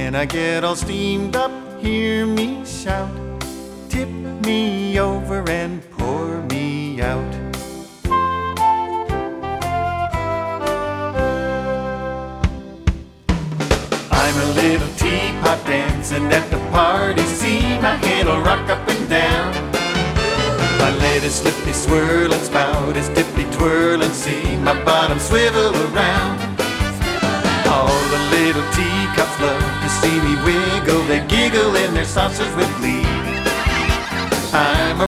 When I get all steamed up, hear me shout, tip me over and pour me out. I'm a little teapot dancing at the party. See, my head'll rock up and down. My lady slippy swirl and spout is tippy twirl and see my bottom swivel around. All the little teacups love to see me wiggle. They giggle in their saucers with glee.